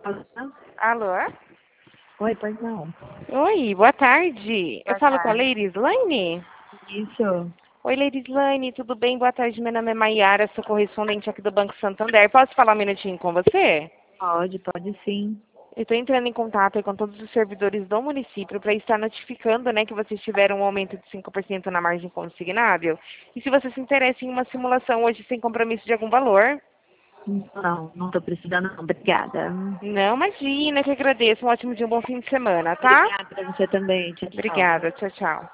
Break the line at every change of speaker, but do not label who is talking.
Alô?
Oi, pois não.
Oi, boa tarde. Eu
Boa
falo com a
tarde.
Lady Slane?
Isso.
Oi, Lady Slane, tudo bem? Boa tarde, meu nome é Maiara, sou correspondente aqui do Banco Santander. Posso falar um minutinho com você?
Pode sim.
Eu estou entrando em contato aí com todos os servidores do município para estar notificando, né, que vocês tiveram um aumento de 5% na margem consignável. E se você se interessa em uma simulação hoje sem compromisso de algum valor.
Não tô precisando não. Obrigada.
Não, imagina, que agradeço. Um ótimo dia, um bom fim de semana, tá?
Obrigada pra você também. Tchau, tchau.
Obrigada, tchau, tchau.